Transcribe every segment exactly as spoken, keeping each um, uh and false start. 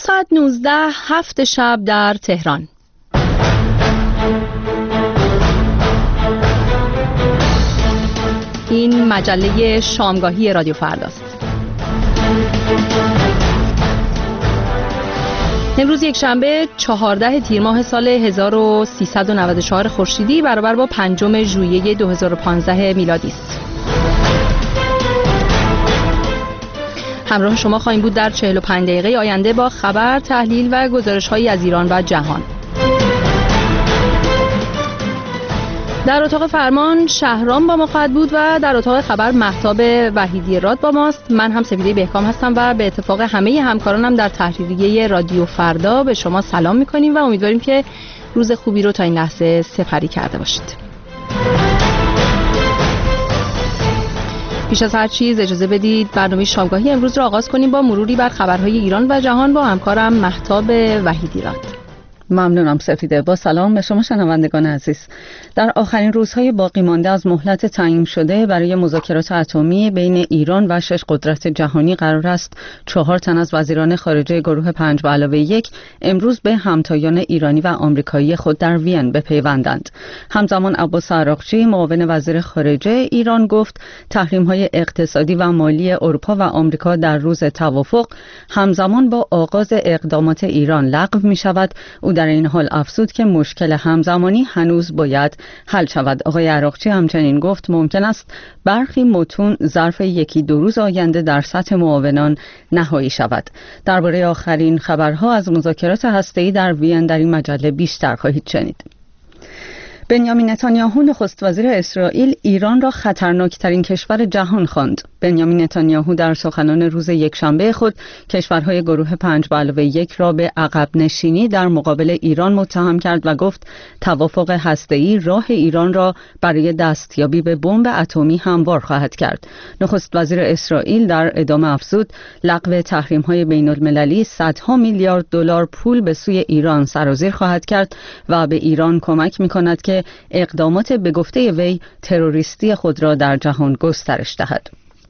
ساعت نوزده هفت شب در تهران. این مجله شامگاهی رادیو فرداست. امروز یک شنبه چهاردهم تیر ماه سال هزار و سیصد و نود و چهار خورشیدی برابر با پنجم ژوئیه دو هزار و پانزده میلادی است. همراه شما خواهیم بود در چهل و پنج دقیقه آینده با خبر، تحلیل و گزارش‌هایی از ایران و جهان. در اتاق فرمان شهرام با ما خواهد بود و در اتاق خبر مهتاب وحیدی راد با ماست. من هم سپیده بهکام هستم و به اتفاق همه همکارانم در تحریریه رادیو فردا به شما سلام می‌کنیم و امیدواریم که روز خوبی رو تا این لحظه سپری کرده باشید. پیش از هر چیز اجازه بدید برنامه شامگاهی امروز را آغاز کنیم با مروری بر خبرهای ایران و جهان با همکارم مهتاب وحیدی راد. ممنونم سفیده. با سلام به شما شنوندگان عزیز. در آخرین روزهای باقی مانده از مهلت تعیین شده برای مذاکرات اتمی بین ایران و شش قدرت جهانی قرار است چهار تن از وزیران خارجه گروه پنج به علاوه یک امروز به همتایان ایرانی و آمریکایی خود در وین بپیوندند. همزمان عباس عراقچی معاون وزیر خارجه ایران گفت تحریم‌های اقتصادی و مالی اروپا و آمریکا در روز توافق همزمان با آغاز اقدامات ایران لغو می‌شود. او در این حال افزود که مشکل همزمانی هنوز باید حل شود. آقای عراقچی همچنین گفت ممکن است برخی متون ظرف یکی دو روز آینده در سطح معاونان نهایی شود. درباره آخرین خبرها از مذاکرات هسته‌ای در وین در این مجله بیشتر خواهید شنید. بنیامین نتانیاهو نخست وزیر اسرائیل ایران را خطرناکترین کشور جهان خواند. بنیامین نتانیاهو در سخنان روز یکشنبه خود کشورهای گروه پنج به علاوه یک را به عقب نشینی در مقابل ایران متهم کرد و گفت توافق هسته‌ای راه ایران را برای دستیابی به بمب اتمی هموار خواهد کرد. نخست وزیر اسرائیل در ادامه افزود لغو تحریم‌های بین‌المللی صدها میلیارد دلار پول به سوی ایران سرازیر خواهد کرد و به ایران کمک می‌کند که اقدامات به گفته وی تروریستی خود را در جهان گسترش دهد.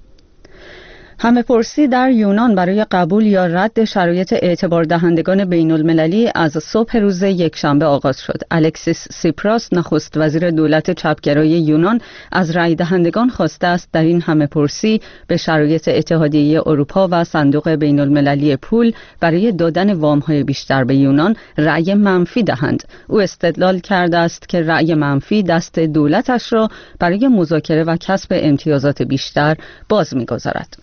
همه پرسی در یونان برای قبول یا رد شرایط اعتبار دهندگان بین المللی از صبح روز یکشنبه آغاز شد. الکسیس سیپراس نخست وزیر دولت چپگرای یونان از رای دهندگان خواسته است در این همه پرسی به شرایط اتحادیه اروپا و صندوق بین المللی پول برای دادن وام‌های بیشتر به یونان رأی منفی دهند. او استدلال کرده است که رأی منفی دست دولتش را برای مذاکره و کسب امتیازات بیشتر باز می‌گذارد.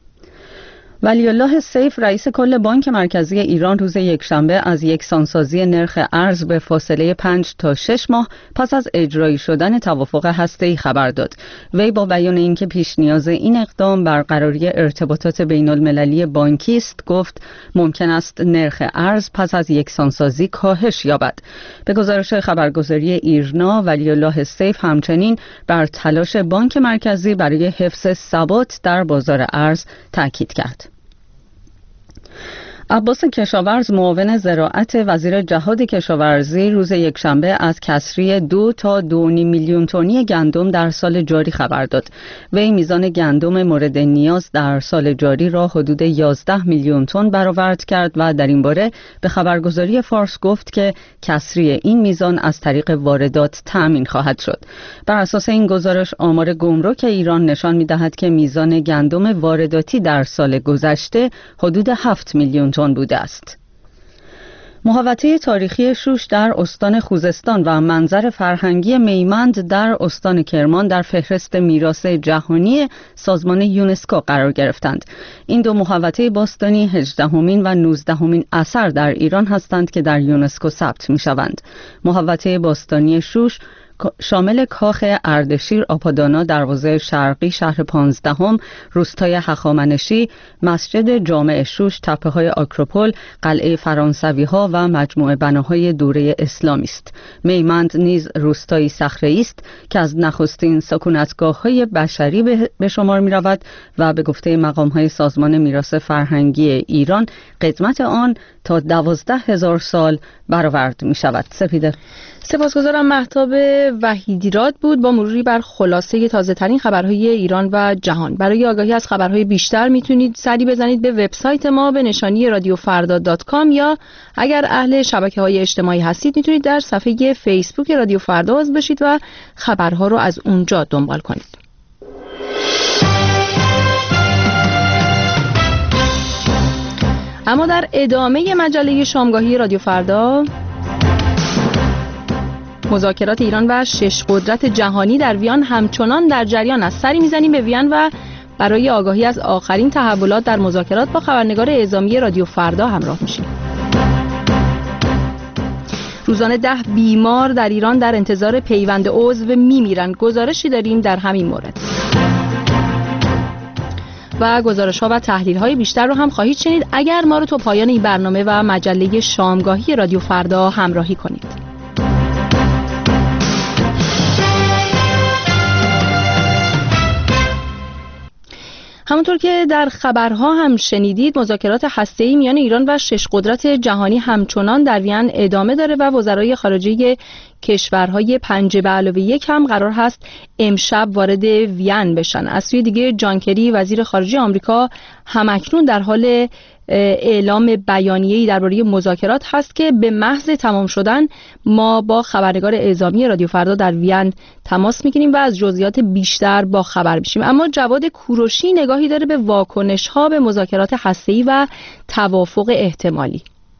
ولی الله سیف رئیس کل بانک مرکزی ایران روز یکشنبه از یکسانسازی نرخ ارز به فاصله پنج تا شش ماه پس از اجرایی شدن توافق هسته‌ای خبر داد. وی با بیان اینکه پیش نیاز این اقدام برقراری ارتباطات بین المللی بانکی است گفت ممکن است نرخ ارز پس از یکسانسازی کاهش یابد. به گزارش خبرگزاری ایرنا ولی الله سیف همچنین بر تلاش بانک مرکزی برای حفظ ثبات در بازار ارز تاکید کرد. عباس کشاورز معاون زراعت وزیر جهاد کشاورزی روز یکشنبه از کسری دو تا دو و نیم میلیون تنی گندم در سال جاری خبر داد. وی میزان گندم مورد نیاز در سال جاری را حدود یازده میلیون تن برآورد کرد و در این باره به خبرگزاری فارس گفت که کسری این میزان از طریق واردات تأمین خواهد شد. بر اساس این گزارش آمار گمرک ایران نشان می‌دهد که میزان گندم وارداتی در سال گذشته حدود هفت میلیون تن بوده است. محوطه تاریخی شوش در استان خوزستان و منظر فرهنگی میمند در استان کرمان در فهرست میراث جهانی سازمان یونسکو قرار گرفتند. این دو محوطه باستانی هجدهمین و نوزدهمین اثر در ایران هستند که در یونسکو ثبت می‌شوند. محوطه باستانی شوش شامل کاخ اردشیر آپادانا، دروازه شرقی شهر پانزدهم، روستای هخامنشی، مسجد جامع شوش، تپه‌های آکروپول، قلعه فرانسوی ها و مجموعه بناهای دوره اسلامی است. میمند نیز روستایی صخره‌ای است که از نخستین سکونتگاه‌های بشری به شمار می‌رود و به گفته مقام‌های سازمان میراث فرهنگی ایران قدمت آن تا دوازده هزار سال برآورد می‌شود. سپیده. سپاسگزارم مهتاب وحیدیراد بود با مروری بر خلاصه تازه ترین خبرهای ایران و جهان. برای آگاهی از خبرهای بیشتر میتونید سری بزنید به وبسایت ما به نشانی رادیو فردا دات کام یا اگر اهل شبکه‌های اجتماعی هستید میتونید در صفحه فیسبوک رادیو فردا عضو بشید و خبرها رو از اونجا دنبال کنید. اما در ادامه مجله شامگاهی رادیو فردا، مذاکرات ایران و شش قدرت جهانی در وین همچنان در جریان است. سری میزنیم به وین و برای آگاهی از آخرین تحولات در مذاکرات با خبرنگار اعزامی رادیو فردا همراه میشیم. روزانه ده بیمار در ایران در انتظار پیوند عضو میمیرن. گزارشی داریم در همین مورد. و گزارش‌ها و تحلیل‌های بیشتر رو هم خواهید شنید اگر ما رو تا پایان این برنامه و مجله شامگاهی رادیو فردا همراهی کنید. همونطور که در خبرها هم شنیدید، مذاکرات هسته‌ای میان ایران و شش قدرت جهانی همچنان در وین ادامه داره و وزرای خارجه کشورهای پنج به علاوه یک هم قرار هست امشب وارد وین بشن. از سوی دیگه جان کری وزیر خارجه آمریکا همکنون در حال اعلام بیانیه‌ای درباره مذاکرات هست که به محض تمام شدن ما با خبرنگار اعزامی رادیو فردا در وین تماس می‌گیریم و از جزئیات بیشتر با خبر میشیم. اما جواد کوروشی نگاهی داره به واکنش‌ها به مذاکرات هسته‌ای و توافق احتمالی.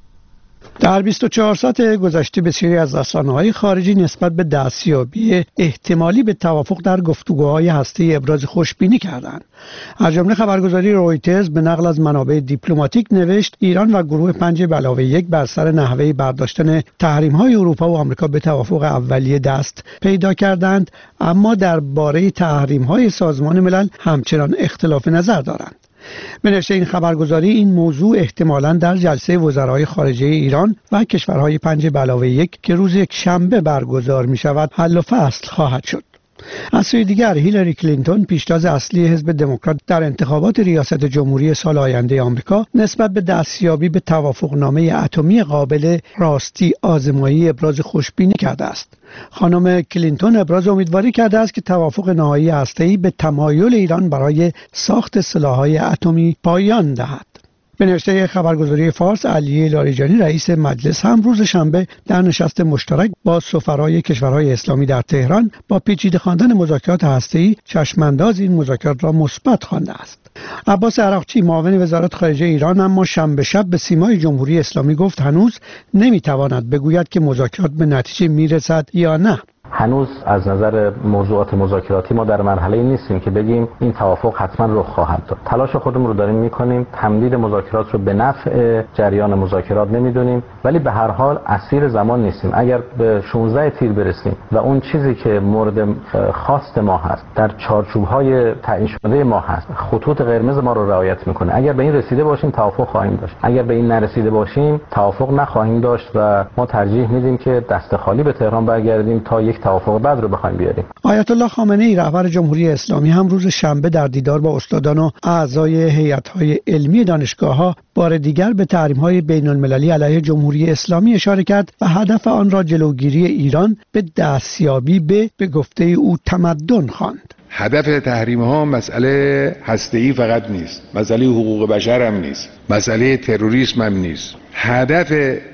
در بیست و چهار ساعت گذشته بسیاری از رسانه‌های خارجی نسبت به دستیابی احتمالی به توافق در گفتگوهای هسته‌ای ابراز خوشبینی کردند. از جمله خبرگزاری رویترز به نقل از منابع دیپلماتیک نوشت ایران و گروه پنج به علاوه یک بر سر نحوه برداشتن تحریم‌های اروپا و آمریکا به توافق اولیه دست پیدا کردند، اما درباره تحریم‌های سازمان ملل همچنان اختلاف نظر دارند. به نوشته این خبرگزاری این موضوع احتمالاً در جلسه وزرای خارجه ایران و کشورهای پنج به علاوه یک که روز یک شنبه برگزار می شود حل و فصل خواهد شد. از سوی دیگر هیلاری کلینتون پیشتاز اصلی حزب دموکرات در انتخابات ریاست جمهوری سال آینده آمریکا نسبت به دستیابی به توافقنامه اتمی قابل راستی آزمایی ابراز خوشبینی کرده است. خانم کلینتون ابراز امیدواری کرده است که توافق نهایی هسته‌ای به تمایل ایران برای ساخت سلاح‌های اتمی پایان دهد. به نوشته خبرگزاری فارس، علی لاریجانی رئیس مجلس هم روز شنبه در نشست مشترک با سفرای کشورهای اسلامی در تهران با پیچیده خواندن مذاکرات هسته‌ای چشمانداز این مذاکرات را مثبت خوانده است. عباس عراقچی معاون وزارت خارجه ایران اما شنبه شب به سیمای جمهوری اسلامی گفت هنوز نمیتواند بگوید که مذاکرات به نتیجه میرسد یا نه. هنوز از نظر موضوعات مذاکراتی ما در مرحله نیستیم که بگیم این توافق حتما رخ خواهد داد. تلاش خودمون رو داریم میکنیم، تمدید مذاکرات رو به نفع جریان مذاکرات نمیدونیم، ولی به هر حال اسیر زمان نیستیم. اگر به شانزده تیر برسیم و اون چیزی که مورد خواست ما هست در چارچوب‌های تعیین شده ما هست، خطوط قرمز ما رو رعایت میکنه، اگر به این رسیده باشیم توافق خواهیم داشت. اگر به این نرسیده باشیم توافق نخواهیم داشت و ما ترجیح میدیم که دست خالی به تهران برگردیم تا یک توافق بعد رو بخوایم بیاریم. آیت الله خامنه ای رهبر جمهوری اسلامی هم روز شنبه در دیدار با استادان و اعضای هیئت‌های علمی دانشگاه‌ها بار دیگر به تحریم‌های بین‌المللی علیه جمهوری اسلامی اشاره کرد و هدف آن را جلوگیری ایران به دستیابی به به گفته او تمدن خواند. هدف تحریم ها مسئله هسته‌ای فقط نیست، مسئله حقوق بشر هم نیست، مسئله تروریسم هم نیست. هدف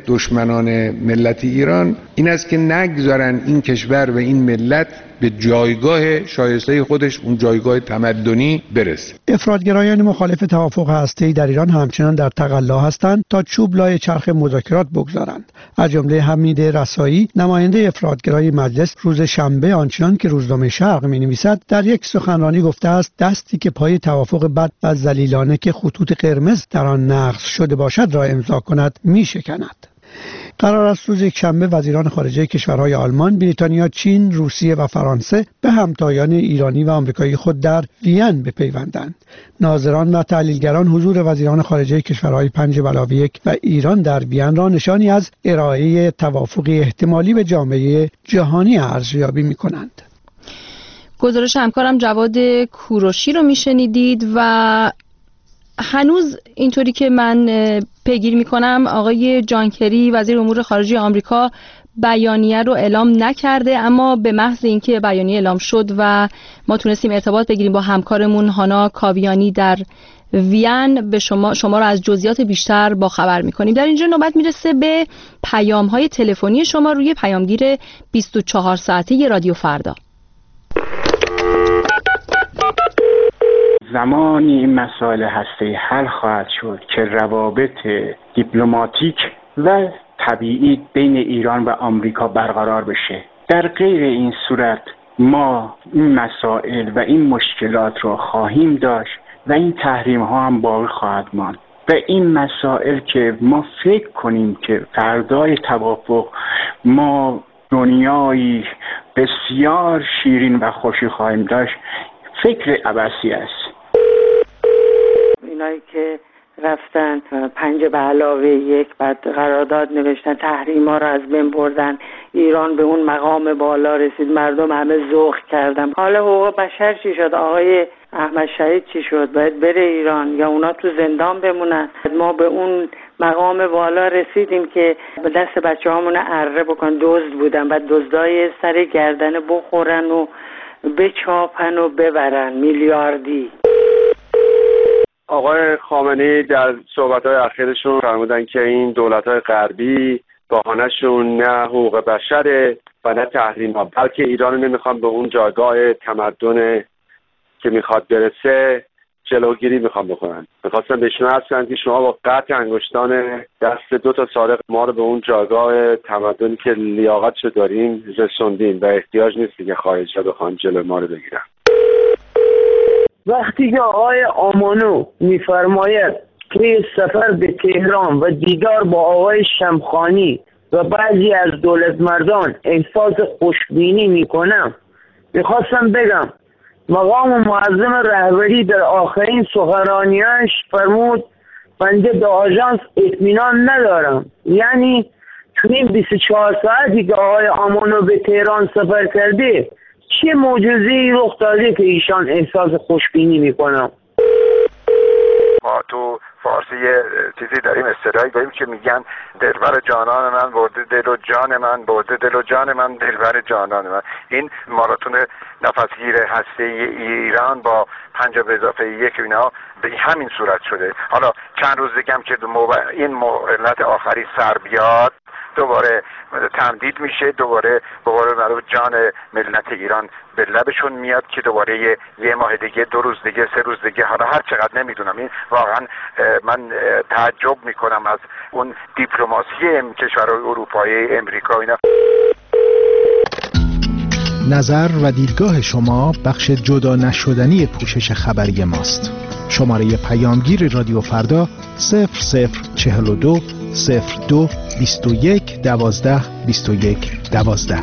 دشمنان ملت ایران این است که نگذارن این کشور و این ملت به جایگاه شایسته خودش، اون جایگاه تمدنی برسه. افراطگرایان مخالف توافق هسته‌ای در ایران همچنان در تقلا هستند تا چوب لای چرخ مذاکرات بگذارند. از جمله حمید رسایی نماینده افراطگرای مجلس روز شنبه آنچنان که روزنامه شرق می‌نویسد در یک سخنرانی گفته است دستی که پای توافق بد و ذلیلانه که خطوط قرمز در آن نقض شده باشد را امضا کند می‌شکند. قرار است روز یکشنبه وزیران خارجه کشورهای آلمان، بریتانیا، چین، روسیه و فرانسه به همتایان ایرانی و آمریکایی خود در وین بپیوندند. ناظران و تحلیلگران حضور وزیران خارجه کشورهای پنج به علاوه یک و ایران در وین را نشانی از ارائه توافقی احتمالی به جامعه جهانی ارزیابی می‌کنند. گزارش همکارم جواد کوروشی رو میشنیدید و هنوز اینطوری که من پیگیری میکنم آقای جان کری وزیر امور خارجه آمریکا بیانیه رو اعلام نکرده، اما به محض اینکه بیانیه اعلام شد و ما تونستیم ارتباط بگیریم با همکارمون هانا کاویانی در وین، به شما شما رو از جزئیات بیشتر با خبر می‌کنیم. در اینجا نوبت میرسه به پیام‌های تلفنی شما روی پیامگیر بیست و چهار ساعته رادیو فردا. زمانی این مسائل هسته‌ای حل خواهد شد که روابط دیپلماتیک و طبیعی بین ایران و آمریکا برقرار بشه. در غیر این صورت ما این مسائل و این مشکلات رو خواهیم داشت و این تحریم ها هم باقی خواهد ماند و این مسائل که ما فکر کنیم که فردای توافق ما دنیایی بسیار شیرین و خوشی خواهیم داشت، فکر عبثی است. اینایی که رفتن پنج به علاوه یک بعد قرارداد نوشتن، تحریم ها رو از بین بردن، ایران به اون مقام بالا رسید، مردم همه ذوق کردن. حالا حقوق بشر چی شد؟ آقای احمد شهید چی شد؟ باید بره ایران یا اونا تو زندان بمونن؟ ما به اون مقام بالا رسیدیم که به دست بچه هامون اره بکن، دزد بودن، بعد دزدای سر گردن بخورن و بچاپن و ببرن میلیاردی. آقای خامنه‌ای در صحبت‌های اخیرشون فرمودن که این دولت‌های غربی بهانه‌شون نه حقوق بشره و نه تحریم‌ها، بلکه ایران رو نمیخوان به اون جایگاه تمدن که میخواد برسه جلوگیری میخوان بکنن. میخواستم بهشون عرض کنم که شما با قطع انگشتان دست دو تا سارق ما رو به اون جایگاه تمدنی که لیاقتشو داریم رسوندین و احتیاج نیست که خارجی‌ها بخوان جلو ما رو بگیرن. وقتی که آقای آمانو میفرماید که سفر به تهران و دیدار با آقای شمخانی و بعضی از دولت مردان احساس خوشبینی میکنم، میخواستم بگم مقام معظم رهبری در آخرین سخنرانیاش فرمود بنده به آژانس اطمینان ندارم. یعنی تو این بیست و چهار ساعتی که آقای آمانو به تهران سفر کرده چه معجزه‌ای رخ داده که ایشان احساس خوشبینی میکنم؟ ما تو فارسی یه چیزی داریم، اصطلاحی داریم که میگن دلبر جانان من برده دل و جان من، برده دل و جان من دلبر جانان من. این ماراتون نفسگیر هسته ایران با پنج به اضافه یک اینا به همین صورت شده. حالا چند روز دیگه هم که این مهلت آخری سر بیاد دوباره تمدید میشه، دوباره دوباره معروف جان ملت ایران به لبشون میاد که دوباره یه, یه ماه دیگه، دو روز دیگه، سه روز دیگه، حالا هر چقدر نمیدونم. این واقعا من تعجب میکنم از اون دیپلماسی کشورهای اروپایی، امریکا اینا. نظر و دیدگاه شما بخش جدا نشدنی پوشش خبری ماست. شماره پیامگیر رادیو فردا صفر صفر چهل و دو صفر دو بیست و یک دوازده بیست و یک دوازده.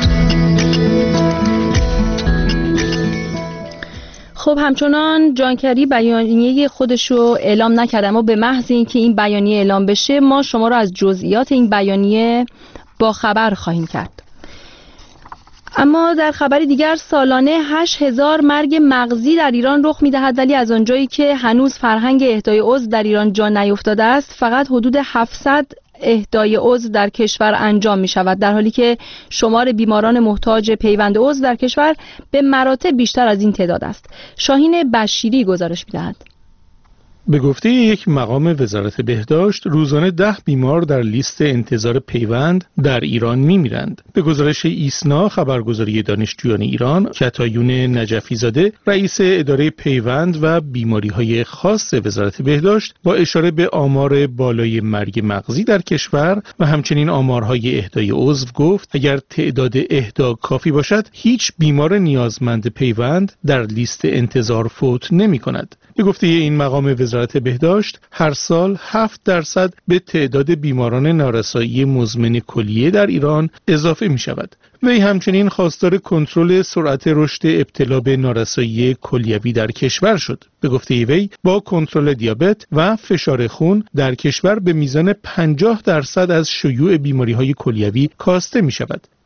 خب همچنان جانکری بیانیه خودش رو اعلام نکرد، اما به محض اینکه این بیانیه اعلام بشه ما شما رو از جزئیات این بیانیه با خبر خواهیم کرد. اما در خبری دیگر سالانه هشت هزار مرگ مغزی در ایران رخ می‌دهد، ولی از آنجایی که هنوز فرهنگ اهدای عضو در ایران جا نیفتاده است فقط حدود هفتصد اهدای عضو در کشور انجام می شود، در حالی که شمار بیماران محتاج پیوند عضو در کشور به مراتب بیشتر از این تعداد است. شاهین بشیری گزارش می دهد. به گفته یک مقام وزارت بهداشت روزانه ده بیمار در لیست انتظار پیوند در ایران میمیرند. به گزارش ایسنا خبرگزاری دانشجویان ایران، کتایون نجفی زاده رئیس اداره پیوند و بیماری‌های خاص وزارت بهداشت با اشاره به آمار بالای مرگ مغزی در کشور و همچنین آمارهای اهدای عضو گفت اگر تعداد اهدا کافی باشد هیچ بیمار نیازمند پیوند در لیست انتظار فوت نمی‌کند. به گفته این مقام وزارت بهداشت هر سال هفت درصد به تعداد بیماران نارسایی مزمن کلیه در ایران اضافه می شود. وی همچنین خواستار کنترل سرعت رشد ابتلا به نارسایی کلیوی در کشور شد. به گفته وی با کنترل دیابت و فشار خون در کشور به میزان پنجاه درصد از شیوع بیماری‌های کلیوی کاسته می شود.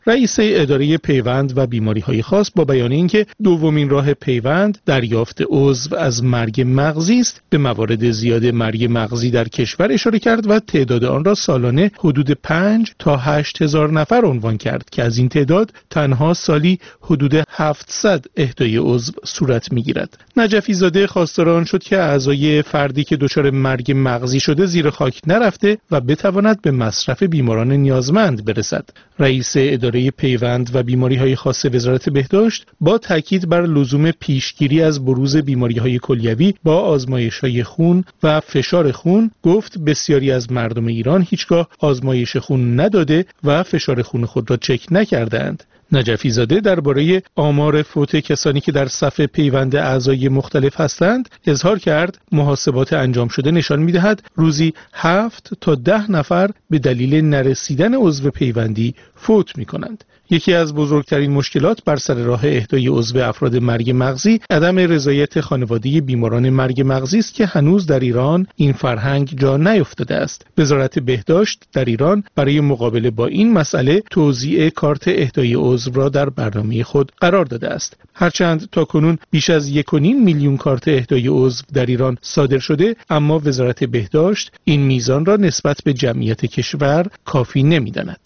رئیس اداره پیوند و بیماری‌های خاص با بیان اینکه دومین راه پیوند دریافت عضو از مرگ مغزی است، به موارد زیاد مرگ مغزی در کشور اشاره کرد و تعداد آن را سالانه حدود پنج تا هشت هزار نفر عنوان کرد که از این تعداد تنها سالی حدود هفتصد اهدای عضو صورت می‌گیرد. نجفی زاده خواستار آن شد که اعضای فردی که دچار مرگ مغزی شده زیر خاک نرفته و بتواند به مصرف بیماران نیازمند برسد. رئیس اداره پیوند و بیماری‌های خاص وزارت بهداشت با تاکید بر لزوم پیشگیری از بروز بیماری‌های کلیوی با آزمایش‌های خون و فشار خون گفت بسیاری از مردم ایران هیچگاه آزمایش خون نداده و فشار خون خود را چک نکردند. نجفی زاده درباره آمار فوت کسانی که در صف پیوند اعضای مختلف هستند اظهار کرد محاسبات انجام شده نشان می‌دهد روزی هفت تا ده نفر به دلیل نرسیدن عضو پیوندی فوت می‌کنند. یکی از بزرگترین مشکلات بر سر راه اهدای عضو افراد مرگ مغزی عدم رضایت خانواده بیماران مرگ مغزی است که هنوز در ایران این فرهنگ جا نیفتاده است. وزارت بهداشت در ایران برای مقابله با این مسئله توزیع کارت اهدای عضو را در برنامه خود قرار داده است. هرچند تاکنون بیش از یک و نیم میلیون کارت اهدای عضو در ایران صادر شده، اما وزارت بهداشت این میزان را نسبت به جمعیت کشور کافی نمی‌داند.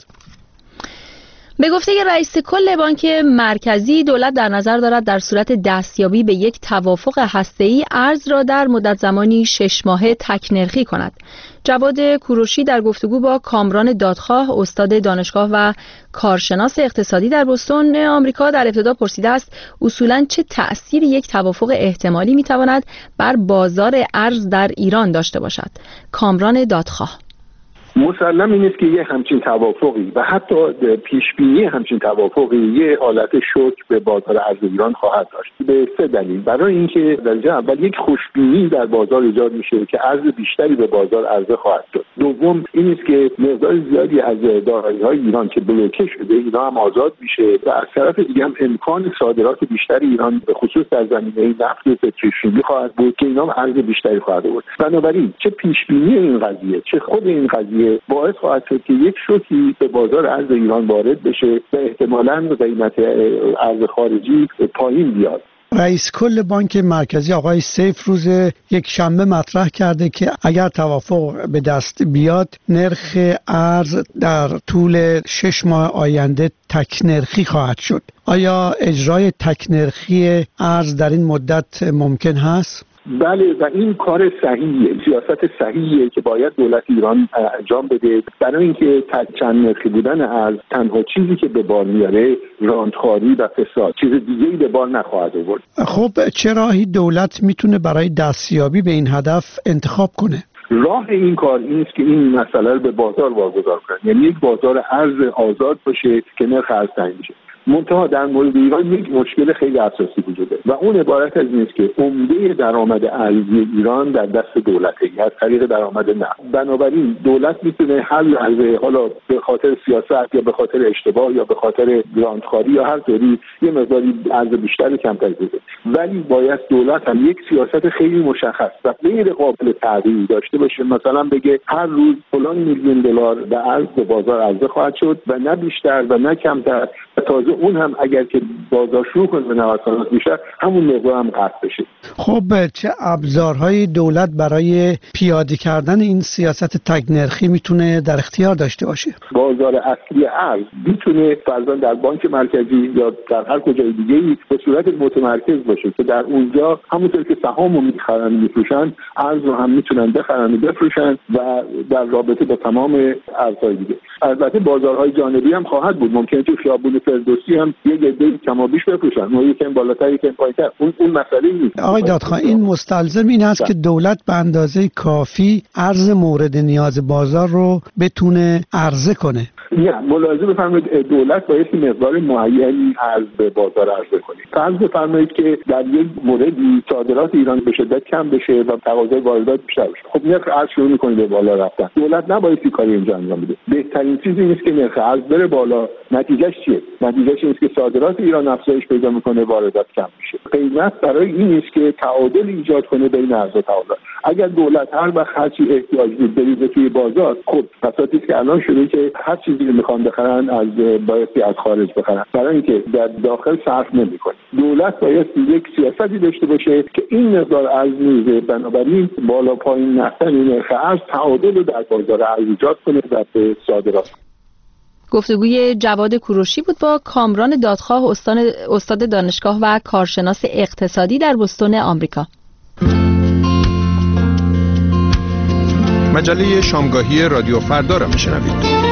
به گفته رئیس کل بانک مرکزی، دولت در نظر دارد در صورت دستیابی به یک توافق هسته‌ای ارز را در مدت زمانی شش ماهه تک‌نرخی کند. جواد کوروشی در گفتگو با کامران دادخواه، استاد دانشگاه و کارشناس اقتصادی در بوستون آمریکا، در ابتدا پرسیده است اصولاً چه تأثیری یک توافق احتمالی می‌تواند بر بازار ارز در ایران داشته باشد. کامران دادخواه: مسلم این است که یه همچین توافقی و حتی پیشبینی همچین توافقی یه حالت شوک به بازار ارز ایران خواهد داشت به سه دلیل. برای اینکه درجه اول یک خوشبینی در بازار ایجاد میشه که ارز بیشتری به بازار عرضه خواهد شد. دوم این است که مقدار زیادی از دارایی‌های ایران که بلوکه شده اینا هم آزاد میشه و از طرف دیگه هم امکان صادرات بیشتری ایران به خصوص در زمینه نفت و پتروشیمی خواهد بود که اینا هم ارز بیشتری خواهد بود. بنابراین چه پیشبینی این قضیه چه خود این قضیه باعث خواهد شد که یک شوکی به بازار ارز ایران وارد بشه و احتمالاً قیمت ارز خارجی پایین بیاد. رئیس کل بانک مرکزی آقای سیف روز یک شنبه مطرح کرده که اگر توافق به دست بیاد نرخ ارز در طول شش ماه آینده تک‌نرخی خواهد شد. آیا اجرای تک‌نرخی ارز در این مدت ممکن هست؟ بله، و این کار صحیحیه، سیاست صحیحیه که باید دولت ایران انجام بده، برای اینکه چند نرخی بودن ارز تنها چیزی که به بار میاره راندخواری و فساد، چیز دیگه‌ای به بار نخواهد آورد. خب چه راهی دولت میتونه برای دستیابی به این هدف انتخاب کنه؟ راه این کار این است که این مسئله رو به بازار واگذار کنه، یعنی یک بازار ارز آزاد باشه که نرخ ارز تعیین بشه. منتها در مورد ایران یک مشکل خیلی اساسی وجوده و اون عبارت از این است که عمده درآمد ارزی ایران در دست دولته از طریق درآمد نفت. بنابراین دولت میتونه هر لحظه، حالا به خاطر سیاست یا به خاطر اشتباه یا به خاطر گرانتخواری یا هر طوری، یه مقداری ارز بیشتر کمتر بده، ولی باید دولت هم یک سیاست خیلی مشخص و غیر قابل تغییر داشته باشه. مثلا بگه هر روز فلان میلیون دلار به ارز به بازار عرضه خواهد شد و نه بیشتر و نه کمتر، و تازه اون هم اگر که بازار شروع کنه به نوسانات بیشتر همون مقدار هم قطع بشه. خب چه ابزارهای دولت برای پیاده کردن این سیاست تک‌نرخی میتونه در اختیار داشته باشه؟ بازار اصلی ارز میتونه فرضاً در بانک مرکزی یا در هر کجای دیگه‌ای به صورت متمرکز باشه که در اونجا همونطور که سهامو میخرن میفروشن ارز رو هم میتونن بخرن و بفروشن و در رابطه با تمام ارزهای دیگه. البته بازارهای جانبی هم خواهد بود، ممکنه که خیابون فردوسی هم یه گده کمابیش بفروشن، اون یکم بالاتر یکم پایین‌تر، اون اون مسئله نیست. آقای دادخواه، این مستلزم این است که دولت به اندازه کافی ارز مورد نیاز بازار رو بتونه عرضه کنه. نه، ملاحظه بفرمایید دولت باید که مقدار معینی ارز به بازار عرضه کنه. فرض بفرمایید که در یک موردی صادرات ایران به شدت کم بشه و تقاضای واردات بیشتر بشه، خب نرخ ارز شروع می‌کنه به بالا رفتن. دولت نباید این کاری اینجا انجام بده. بهترین چیزی نیست که نرخ ارز بره بالا، نتیجهش چیه؟ نتیجهش این است که صادرات ایران افزایش پیدا میکنه، واردات کم میشه. قیمت برای این است که تعادل ایجاد کنه بین عرضه و تقاضا. اگر دولت هر وقت هر چی احتیاج بود بریزه توی بازار، خب بساطی که الان شده که هر چیزی رو میخوان بخرن از بایستی از خارج بخرن، برای اینکه در داخل صرف نمیکنه. دولت باید یک سیاستی داشته باشه که این مقدار ارز میزه، بنابراین بالا پایین نرفتن نرخ ارز تعادل رو در بازار ارز ایجاد کنه و به صادرات. گفتگوی جواد کوروشی بود با کامران دادخواه، استاد دانشگاه و کارشناس اقتصادی در بوستون آمریکا. مجله شامگاهی رادیو فردا را میشنوید.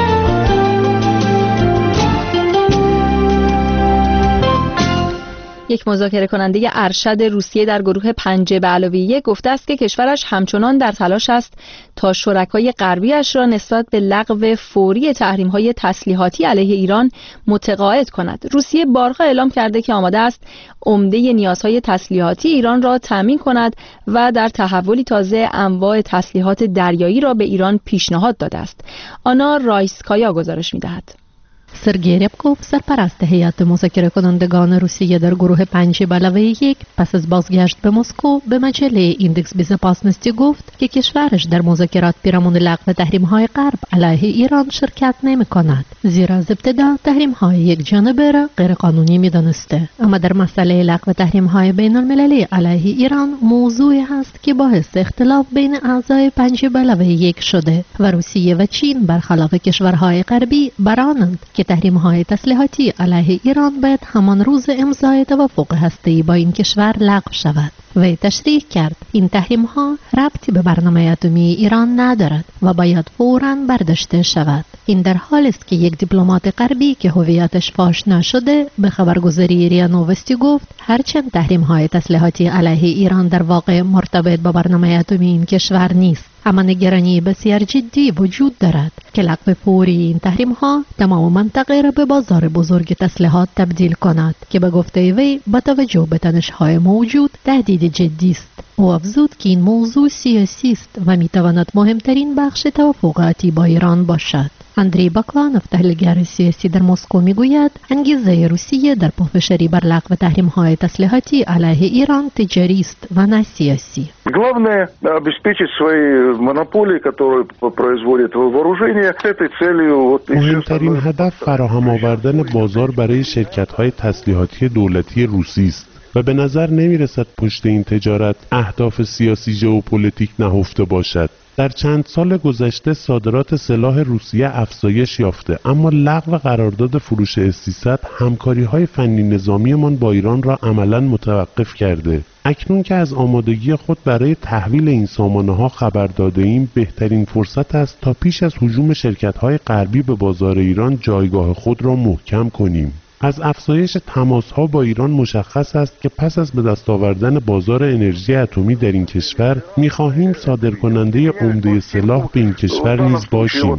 یک مذاکره کننده ارشد روسیه در گروه پنج به علاوه یک گفته است که کشورش همچنان در تلاش است تا شرکای غربی‌اش را نسبت به لغو فوری تحریم‌های تسلیحاتی علیه ایران متقاعد کند. روسیه بارها اعلام کرده که آماده است عمده نیازهای تسلیحاتی ایران را تامین کند و در تحولی تازه انواع تسلیحات دریایی را به ایران پیشنهاد داده است. آنا رایسکایا گزارش می‌دهد. سرگئی ریبکوف، سرپرست هیئت مذاکره کنندگان روسیه در گروه پنج به علاوه یک، پس از بازگشت به مسکو به مجله ایندکس بیزاپاسنستی گفت که کشورش در مذاکرات پیرامون لغو تحریم‌های غرب علیه ایران شرکت نمی‌کند، زیرا از ابتدا تحریم‌های یک جانبه را غیرقانونی می‌دانسته. اما در مسئله لغو تحریم‌های بین‌المللی علیه ایران موضوعی است که باعث اختلاف بین اعضای پنج به علاوه یک شده و روسیه و چین برخلاف کشورهای غربی برانند که تحریم‌های تسلیحاتی علیه ایران باید همان روز امضای توافق هسته‌ای با این کشور لغو شود. وی تشریح کرد این تحریم‌ها ربطی به برنامه اتمی ایران ندارد و باید فوراً برداشته شود. این در حالی است که یک دیپلمات غربی که هویتش فاش نشده به خبرگزاری ریا نووستی گفت هرچند تحریم‌های تسلیحاتی علیه ایران در واقع مرتبط با برنامه اتمی این کشور نیست، اما نگرانی بسیار جدی وجود دارد که لغو فوری این تحریم‌ها تمام منطقه را به بازار بزرگ تسلیحات تبدیل کند که به گفته وی با توجه به تنش‌های موجود تهدید جدی است. او افزود که این موضوع سیاسی است و می‌تواند مهمترین بخش توافقاتی با ایران باشد. اندری باکلانوف، تحلیلگر سیاسی در مسکو، میگوید انگیزه روسیه در پافشاری بر لغو تحریم‌های تسلیحاتی علیه ایران تجاری است و نه سیاسی. Главное обеспечить свои монополии, которые производят вооружение. С этой целью مهمترین هدف فراهم آوردن بازار برای شرکت‌های تسلیحاتی دولتی روسی است و به نظر نمی‌رسد پشت این تجارت اهداف سیاسی ژئوپلیتیک نهفته باشد. در چند سال گذشته صادرات سلاح روسیه افزایش یافته، اما لغو قرارداد فروش اس سیصد همکاری‌های فنی نظامیمان با ایران را عملاً متوقف کرده. اکنون که از آمادگی خود برای تحویل این سامانه‌ها خبر داده‌ایم، بهترین فرصت است تا پیش از هجوم شرکت‌های غربی به بازار ایران جایگاه خود را محکم کنیم. از افزایش تماس‌ها با ایران مشخص است که پس از به دست آوردن بازار انرژی اتمی در این کشور می‌خواهیم صادرکننده عمده سلاح به این کشور نیز باشیم.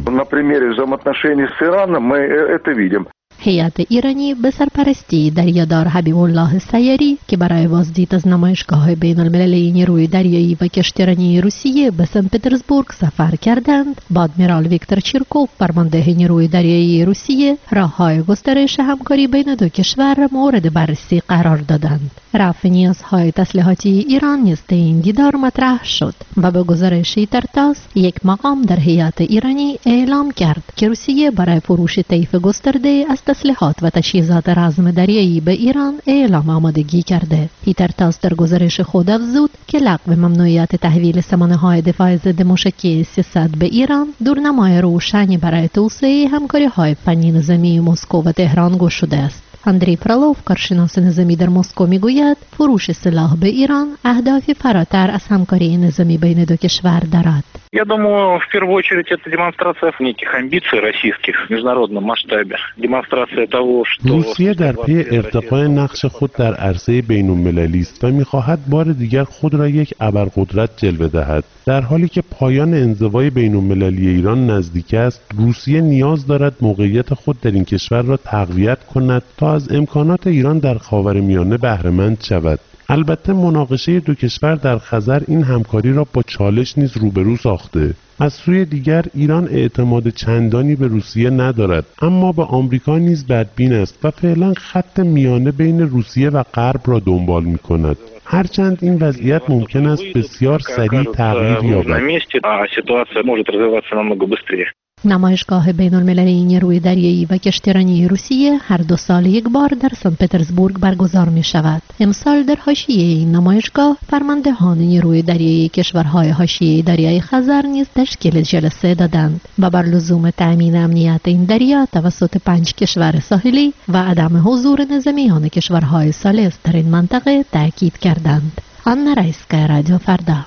هیئت ایرانی به سرپرستی دریادار حبیب الله سیاری که برای بازدید از نمایشگاه بین المللی نیروی دریایی و کشتیرانی روسیه به سن پترزبورگ سفر کردند، با ادمیرال ویکتور چیرکوف، فرمانده نیروی دریایی روسیه، راه‌های گسترش همکاری بین دو کشور مورد بررسی قرار دادند. رفع نیازهای تسلیحاتی ایران نیز در این دیدار مطرح شد و به گزارش ترتاس یک مقام در هیئت ایرانی اعلام کرد که روسیه برای فروش طیف گسترده از تسلیحات و تجهیزات رزم دریایی به ایران اعلام آمادگی کرده. هیترتاس در گزارش خود افزود که لغو ممنوعیت تحویل سامانه‌های دفاع ضد موشکی اس سیصد به ایران دورنمای روشنی برای توسعه همکاری‌های فنی نظامی مسکو و تهران گشوده است. اندری فرالوف، کارشناس نظامی در مسکو، میگوید فروش سلاح به ایران اهدافی فراتر از همکاری نظامی بین دو کشور دارد. Я думаю, в первую очередь это демонстрация неких амбиций российских в международном масштабе. Демонстрация того, что روسیه در پی ارتقاء نقش خود در عرصه بین‌المللی است و می‌خواهد بار دیگر خود را یک ابرقدرت جلوه دهد. در حالی که پایان انزوای بین‌المللی ایران نزدیک است، روسیه نیاز دارد موقعیت خود در این کشور را تقویت کند تا از امکانات ایران در خاورمیانه بهره مند شود. البته مناقشه دو کشور در خزر این همکاری را با چالش نیز روبرو ساخته. از سوی دیگر ایران اعتماد چندانی به روسیه ندارد، اما به آمریکا نیز بدبین است و فعلا خط میانه بین روسیه و غرب را دنبال می‌کند. هرچند این وضعیت ممکن است بسیار سریع تغییر یابد. نمایشگاه بین المللی نیروی دریایی و کشتیرانی روسیه هر دو سال یک بار در سن پترزبورگ برگزار می شود. امسال در حاشیه این نمایشگاه فرماندهان نیروی دریایی کشورهای حاشیه دریای خزر نیز تشکیل جلسه دادند و بر لزوم تأمین امنیت این دریا توسط پنج کشور ساحلی و عدم حضور نظامیان کشورهای ثالث در این منطقه تاکید کردند. آنا رایسکا، رادیو فردا.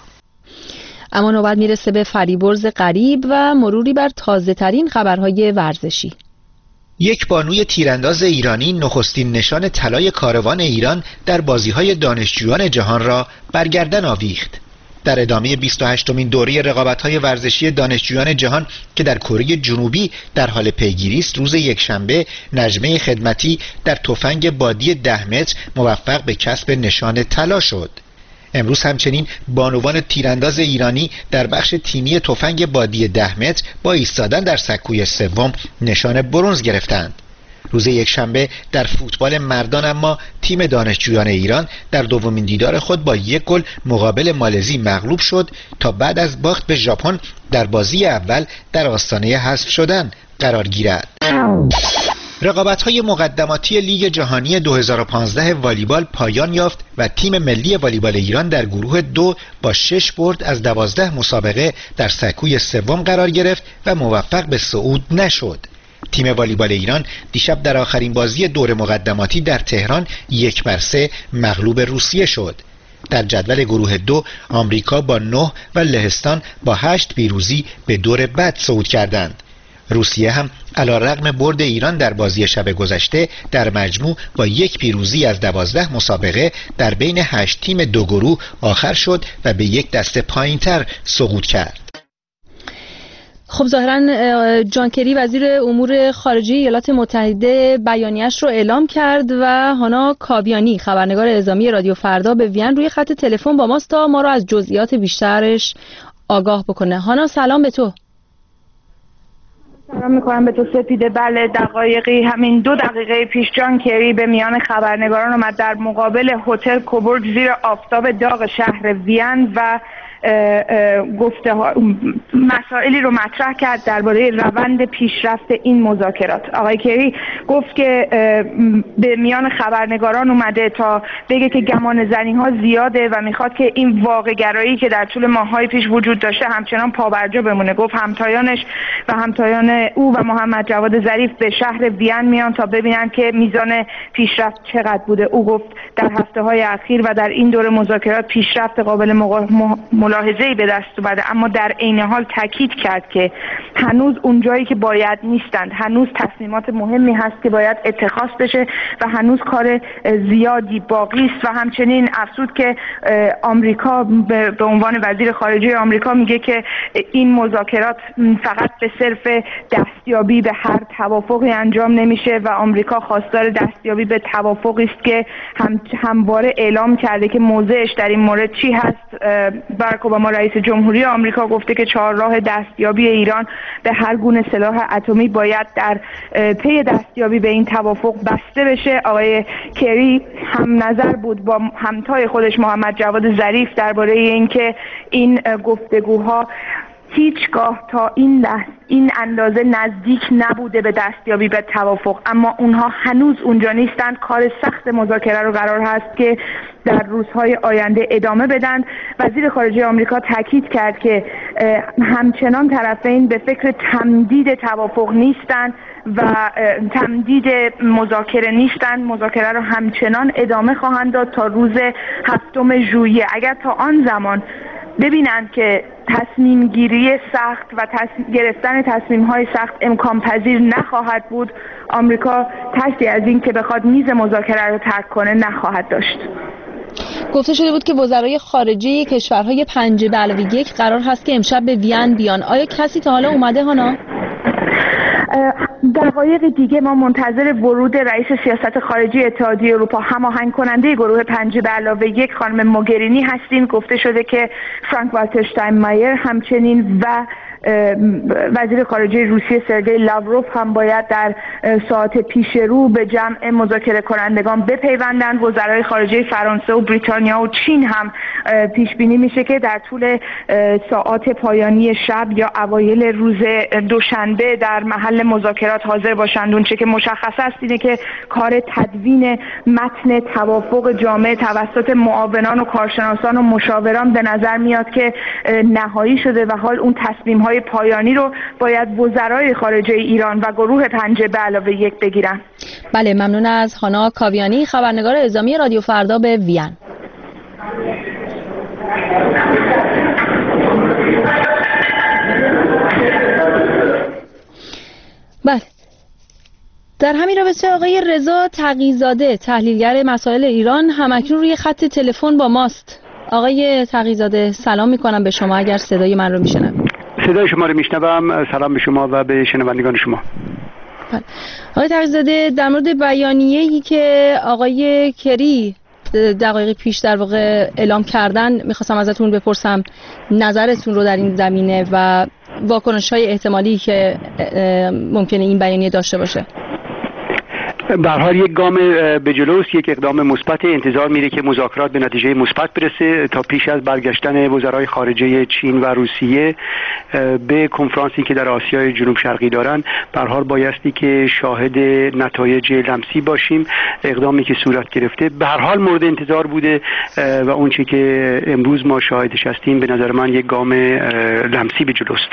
اما نوبت میرسه به فریبرز غریب و مروری بر تازه ترین خبرهای ورزشی. یک بانوی تیرانداز ایرانی نخستین نشان طلای کاروان ایران در بازی‌های دانشجویان جهان را بر گردن آویخت. در ادامه بیست و هشتمین دوره رقابت‌های ورزشی دانشجویان جهان که در کره جنوبی در حال پیگیری است، روز یکشنبه نجمه خدمتی در تفنگ بادی ده متر موفق به کسب نشان طلا شد. امروز همچنین بانوان تیرانداز ایرانی در بخش تیمی تفنگ بادی ده متر با ایستادن در سکوی سوم نشان برنز گرفتند. روز یکشنبه در فوتبال مردان اما تیم دانشجویان ایران در دومین دیدار خود با یک گل مقابل مالزی مغلوب شد تا بعد از باخت به ژاپن در بازی اول در آستانه حذف شدن قرار گیرد. رقابت‌های مقدماتی لیگ جهانی دو هزار و پانزده والیبال پایان یافت و تیم ملی والیبال ایران در گروه دو با شش برد از دوازده مسابقه در سکوی سوم قرار گرفت و موفق به صعود نشد. تیم والیبال ایران دیشب در آخرین بازی دور مقدماتی در تهران یک بر سه مغلوب روسیه شد. در جدول گروه دو آمریکا با نه و لهستان با هشت پیروزی به دور بعد صعود کردند. روسیه هم علی‌رغم برد ایران در بازی شب گذشته در مجموع با یک پیروزی از دوازده مسابقه در بین هشت تیم دو گروه آخر شد و به یک دسته پایین‌تر سقوط کرد. خب ظاهراً جان کری وزیر امور خارجه ایالات متحده بیانیه‌اش رو اعلام کرد و هانا کاویانی خبرنگار اعزامی رادیو فردا به وین روی خط تلفن با ماست تا ما رو از جزئیات بیشترش آگاه بکنه. هانا سلام به تو. سلام میکنم به تو سپیده. بله، دقایقی همین دو دقیقه پیش جان کری به میان خبرنگاران اومد در مقابل هتل کوبورگ زیر آفتاب داغ شهر وین و گفته مسائلی رو مطرح کرد درباره روند پیشرفت این مذاکرات. آقای کری گفت که به میان خبرنگاران اومده تا بگه که گمان زنی ها زیاده و میخواد که این واقع گرایی که در طول ماه‌های پیش وجود داشته همچنان پابرجا بمونه. گفت همتایانش و همتایان او و محمد جواد ظریف به شهر وین میان تا ببینن که میزان پیشرفت چقدر بوده. او گفت در هفته‌های اخیر و در این دور مذاکرات پیشرفت قابل ملاحظه‌ای به دست اومده، اما در عین حال تاکید کرد که هنوز اون جایی که باید نیستند، هنوز تصمیمات مهمی هست که باید اتخاذ بشه و هنوز کار زیادی باقی است. و همچنین افزود که آمریکا به عنوان وزیر خارجه آمریکا میگه که این مذاکرات فقط به صرف دستیابی به هر توافقی انجام نمیشه و آمریکا خواستار دستیابی به توافقی است که هم همواره اعلام کرده که موضعش در این مورد چی هست. باراک اوباما رئیس جمهوری آمریکا گفته که چهارراه دستیابی ایران به هر گونه سلاح اتمی باید در پی دستیابی به این توافق بسته بشه. آقای کری هم نظر بود با همتای خودش محمد جواد ظریف درباره اینکه این گفتگوها هیچگاه تا این لحظه این اندازه نزدیک نبوده به دستیابی به توافق، اما اونها هنوز اونجا نیستند. کار سخت مذاکره رو قرار هست که در روزهای آینده ادامه بدن. وزیر خارجه آمریکا تاکید کرد که همچنان طرفین به فکر تمدید توافق نیستند و تمدید مذاکره نیستند. مذاکره رو همچنان ادامه خواهند داد تا روز هفتم ژوئیه. اگر تا آن زمان ببینند که تصمیم گیری سخت و تصمیم گرفتن تصمیم های سخت امکان پذیر نخواهد بود، آمریکا ترسی از این که بخواد میز مذاکره رو ترک کنه نخواهد داشت. گفته شده بود که وزرای خارجه کشورهای پنج به علاوه یک قرار هست که امشب به وین بیان. آیا کسی تا حالا اومده هانا؟ دقایق دقایق دیگه ما منتظر ورود رئیس سیاست خارجی اتحادیه اروپا، هماهنگ کننده گروه پنج به علاوه یک، خانم موگرینی هستیم. گفته شده که فرانک والتر شتاینمایر همچنین و وزیر خارجه روسیه سرگئی لاوروف هم باید در ساعت پیش رو به جمع مذاکره کنندگان بپیوندند. وزرای خارجه فرانسه و بریتانیا و چین هم پیش بینی میشه که در طول ساعات پایانی شب یا اوایل روز دوشنبه در محل مذاکرات حاضر باشند. اون چه که مشخص است اینه که کار تدوین متن توافق جامع توسط معاونان و کارشناسان و مشاوران به نظر میاد که نهایی شده و حال اون تصمیم های پایانی رو باید وزرای خارجه ایران و گروه پنج به علاوه یک بگیرن. بله، ممنون از خانا کاویانی، خبرنگار اعزامی رادیو فردا به وین. بله، در همین رابطه آقای رضا تقی‌زاده تحلیلگر مسائل ایران همکنون روی خط تلفن با ماست. آقای تقی‌زاده سلام میکنم به شما، اگر صدای من رو میشنوید. صدای شما رو میشنوم. سلام به شما و به شنوندگان شما. آقای تقی‌زاده، در مورد بیانیه‌ای که آقای کری دقایق پیش در واقع اعلام کردن میخواستم ازتون بپرسم نظرتون رو در این زمینه و واکنش‌های احتمالی که ممکنه این بیانیه داشته باشه. به هر حال یک گام به جلوست، یک اقدام مثبت. انتظار میره که مذاکرات به نتیجه مثبت برسه تا پیش از برگشتن وزرای خارجه چین و روسیه به کنفرانسی که در آسیای جنوب شرقی دارن. به هر حال بایستی که شاهد نتایج لمسی باشیم. اقدامی که صورت گرفته به هر حال مورد انتظار بوده و اون چیزی که امروز ما شاهدش هستیم به نظر من یک گام لمسی به جلوست.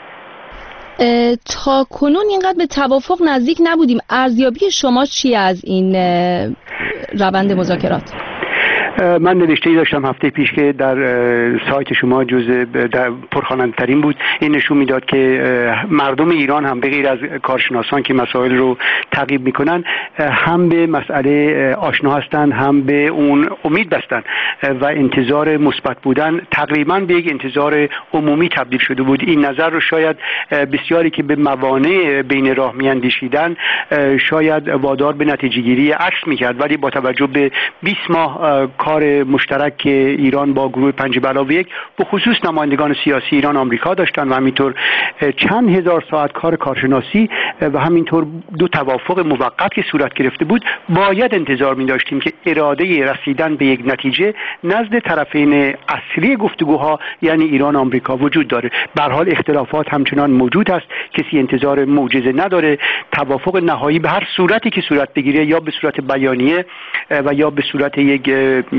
تا کنون اینقدر به توافق نزدیک نبودیم. ارزیابی شما چیه از این روند مذاکرات؟ من نوشته‌ای داشتم هفته پیش که در سایت شما جزء پرخواننده‌ترین بود. این نشون میداد که مردم ایران هم به غیر از کارشناسان که مسائل رو تعقیب میکنن هم به مسئله آشنا هستند، هم به اون امید بستن و انتظار مثبت بودن تقریبا به یک انتظار عمومی تبدیل شده بود. این نظر رو شاید بسیاری که به موانع بین راه میاندیشیدن شاید وادار به نتیجه گیری عکس میکرد، ولی با توجه به بیست ماه کار مشترک که ایران با گروه پنج به علاوه یک به خصوص نمایندگان سیاسی ایران آمریکا داشتن و همینطور چند هزار ساعت کار کارشناسی و همینطور دو توافق موقت که صورت گرفته بود، باید انتظار می داشتیم که اراده رسیدن به یک نتیجه نزد طرفین اصلی گفتگوها یعنی ایران و آمریکا وجود داره. به هر حال اختلافات همچنان موجود است، کسی انتظار معجزه نداره. توافق نهایی به هر صورتی که صورت بگیره، یا به صورت بیانیه و یا به صورت یک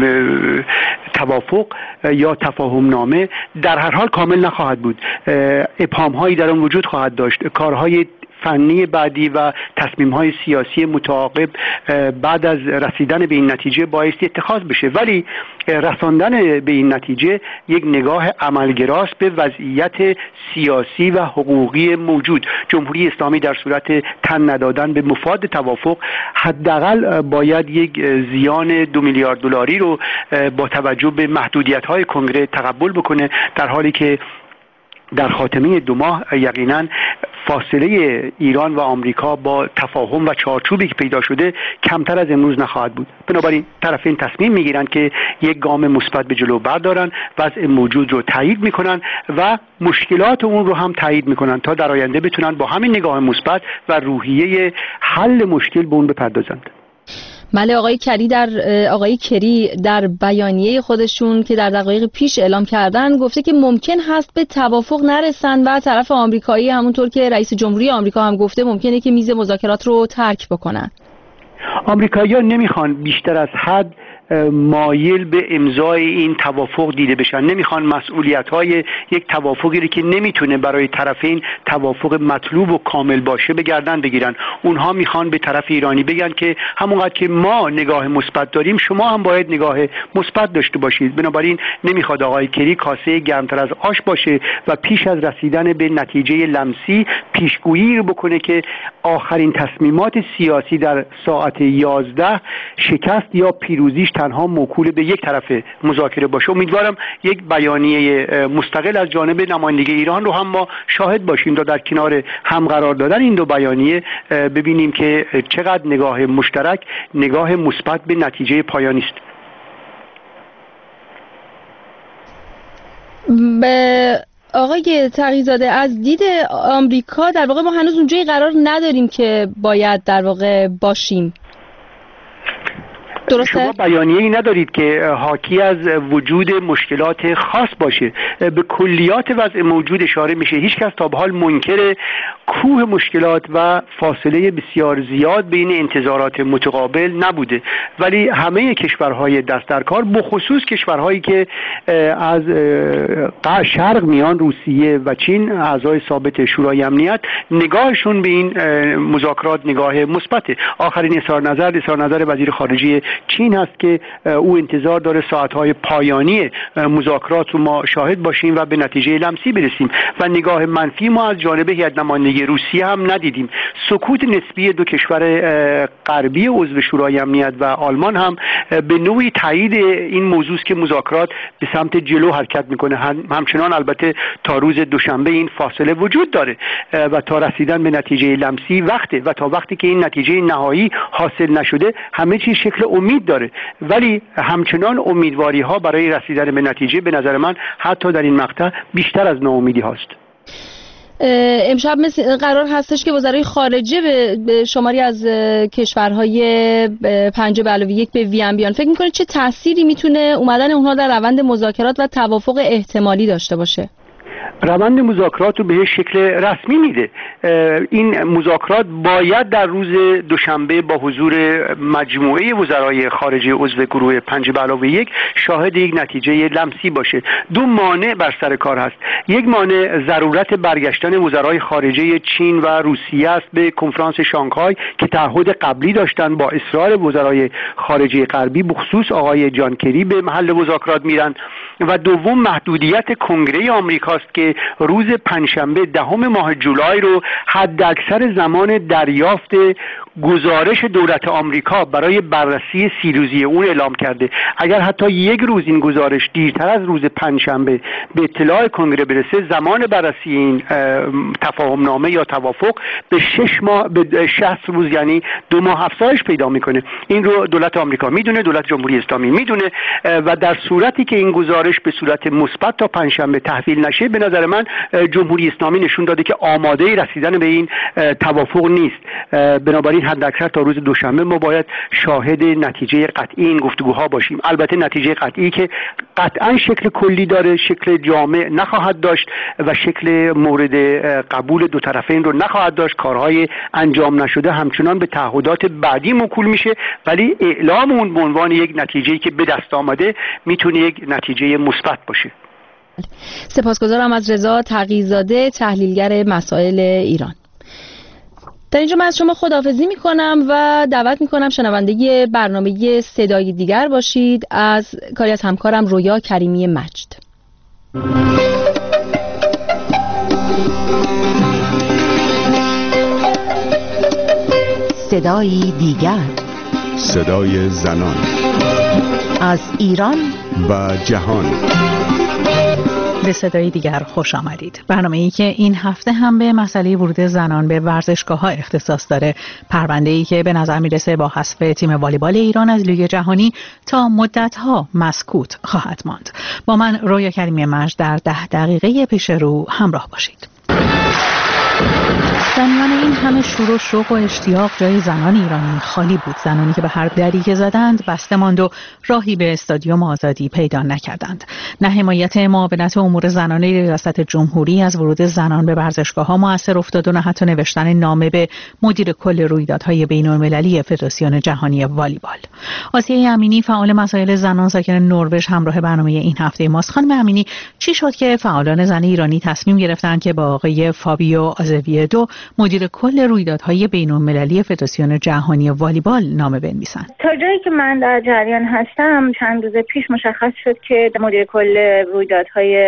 توافق یا تفاهم نامه، در هر حال کامل نخواهد بود. ابهام هایی در آن وجود خواهد داشت. کارهای فنی بعدی و تصمیم های سیاسی متعاقب بعد از رسیدن به این نتیجه بایستی اتخاذ بشه، ولی رساندن به این نتیجه یک نگاه عملگراست به وضعیت سیاسی و حقوقی موجود. جمهوری اسلامی در صورت تن ندادن به مفاد توافق حداقل باید یک زیان دو میلیارد دلاری رو با توجه به محدودیت های کنگره تقبل بکنه، در حالی که در خاتمه دو ماه یقینا فاصله ایران و آمریکا با تفاهم و چارچوبی که پیدا شده کمتر از امروز نخواهد بود. بنابراین طرفین تصمیم میگیرند که یک گام مثبت به جلو بردارن، وضع موجود رو تایید میکنن و مشکلات اون رو هم تایید میکنن تا در آینده بتونن با همین نگاه مثبت و روحیه حل مشکل به اون بپردازند. بله، آقای کری در آقای کری در بیانیه خودشون که در دقایق پیش اعلام کردن گفته که ممکن هست به توافق نرسن و طرف آمریکایی همونطور که رئیس جمهوری آمریکا هم گفته ممکنه که میز مذاکرات رو ترک بکنن. آمریکایی‌ها نمیخوان بیشتر از حد مایل به امضای این توافق دیده بشن، نمیخوان مسئولیت‌های یک توافقی رو که نمیتونه برای طرفین توافق مطلوب و کامل باشه به گردن بگیرن. اونها میخوان به طرف ایرانی بگن که همونقدر که ما نگاه مثبت داریم شما هم باید نگاه مثبت داشته باشید. بنابراین نمیخواد آقای کری کاسه گرمتر از آش باشه و پیش از رسیدن به نتیجه لمسی پیشگویی رو بکنه که آخرین تصمیمات سیاسی در ساعت یازده شکست یا پیروزیش تنها موکول به یک طرف مذاکره باشه. امیدوارم یک بیانیه مستقل از جانب نمایندگی ایران رو هم ما شاهد باشیم تا در کنار هم قرار دادن این دو بیانیه ببینیم که چقدر نگاه مشترک، نگاه مثبت به نتیجه پایانی است. به آقای تقی‌زاده، از دید آمریکا در واقع ما هنوز اونجایی قرار نداریم که باید در واقع باشیم. درسته؟ شما بیانیه‌ای ندارید که حاکی از وجود مشکلات خاص باشه. به کلیات وضع موجود اشاره میشه. هیچ کس تا به حال منکر کوه مشکلات و فاصله بسیار زیاد بین انتظارات متقابل نبوده، ولی همه کشورهای دست در کار، بخصوص کشورهایی که از شرق میان، روسیه و چین، اعضای ثابت شورای امنیت، نگاهشون به این مذاکرات نگاه مثبته. آخرین اظهار نظر اظهار نظر وزیر خارجه چین هست که او انتظار داره ساعتهای پایانی مذاکرات رو ما شاهد باشیم و به نتیجه لمسی برسیم. و نگاه منفی ما از جانب هیئت نمایندگی روسیه هم ندیدیم. سکوت نسبی دو کشور غربی عضو شورای امنیت و آلمان هم به نوعی تایید این موضوع است که مذاکرات به سمت جلو حرکت میکنه. همچنان البته تا روز دوشنبه این فاصله وجود داره و تا رسیدن به نتیجه لمسی وقته و تا وقتی که این نتیجه نهایی حاصل نشده همه چیز شکل امید داره. ولی همچنان امیدواری ها برای رسیدن به نتیجه به نظر من حتی در این مقطع بیشتر از ناامیدی هاست. امشب قرار هستش که وزرای خارجه به شماری از کشورهای پنج به علاوه یک به وین بیان. فکر میکنید چه تأثیری میتونه اومدن اونها در روند مذاکرات و توافق احتمالی داشته باشه؟ روند مذاکرات رو به شکل رسمی میده. این مذاکرات باید در روز دوشنبه با حضور مجموعه وزرای خارجه عضو گروه پنج به علاوه یک شاهد یک نتیجه لمسی باشه. دو مانع بر سر کار هست. یک مانع ضرورت برگشتن وزرای خارجه چین و روسیه است به کنفرانس شانگهای که تعهد قبلی داشتن با اصرار وزرای خارجه غربی، بخصوص آقای جان کری، به محل مذاکرات میرن. و دوم محدودیت کنگره آمریکاست که روز پنجشنبه دهم ماه جولای رو حد اکثر زمان دریافت گزارش دولت آمریکا برای بررسی سی روزی اون اعلام کرده. اگر حتی یک روز این گزارش دیرتر از روز پنجشنبه به اطلاع کنگره برسه، زمان بررسی این تفاهم نامه یا توافق به شش ماه به شصت روز، یعنی دو ماه افزایش پیدا میکنه. این رو دولت آمریکا میدونه، دولت جمهوری اسلامی میدونه و در صورتی که این گزارش به صورت مثبت تا پنجشنبه تحویل نشه، به نظر من جمهوری اسلامی نشون داده که آماده رسیدن به این توافق نیست. بنابراین حداکثر تا روز دوشنبه ما باید شاهد نتیجه قطعی این گفتگوها باشیم. البته نتیجه قطعی که قطعا شکل کلی داره، شکل جامع نخواهد داشت و شکل مورد قبول دو طرفین رو نخواهد داشت. کارهای انجام نشده همچنان به تعهدات بعدی موکول میشه، ولی اعلام اون به عنوان یک نتیجه‌ای که به دست آمده میتونه یک نتیجه مثبت باشه. سپاسگزارم از رضا تقی‌زاده، تحلیلگر مسائل ایران. در اینجا من از شما خداحافظی میکنم و دعوت میکنم شنونده برنامه صدای دیگر باشید از کاری از همکارم رویا کریمی مجد. صدای دیگر، صدای زنان از ایران و جهان. به صدای دیگر خوش آمدید. برنامه‌ای که این هفته هم به مسئله ورود زنان به ورزشگاه‌ها اختصاص داره. پرونده‌ای که به نظر میرسه با حذف تیم والیبال ایران از لیگ جهانی تا مدت‌ها مسکوت خواهد ماند. با من رویا کریمی مجد در ده دقیقه پیش رو همراه باشید. در میان این همه شور و شوق و اشتیاق جای زنان ایرانی خالی بود. زنانی که به هر دری که زدند بسته ماند و راهی به استادیوم آزادی پیدا نکردند. نه حمایت معاونت امور زنانه ریاست جمهوری از ورود زنان به ورزشگاه‌ها مؤثر افتاد و نه حتی نوشتن نامه به مدیر کل رویدادهای بین‌المللی فدراسیون جهانی والیبال. آسیه امینی، فعال مسائل زنان ساکن نروژ، همراه برنامه این هفته ماست. خانم امینی، چی شد که فعالان زن ایرانی تصمیم گرفتند که با آقای فابیو آزویدو مدیر کل رویدادهای بین‌المللی فدراسیون جهانی والیبال نامه بنویسند؟ تا جایی که من در جریان هستم چند روز پیش مشخص شد که مدیر کل رویدادهای